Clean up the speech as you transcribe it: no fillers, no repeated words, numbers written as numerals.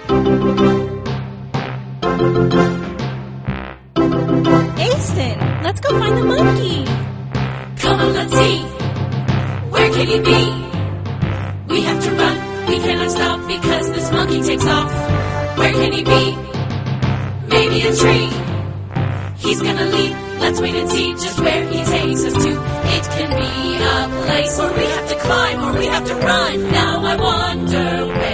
Asen, let's go find the monkey. Come on, let's see. Where can he be? We have to run. We cannot stop because this monkey takes off. Where can he be? Maybe a tree. He's gonna leap. Let's wait and see just where he takes us to. It can be a place where we have to climb or we have to run. Now I wonder where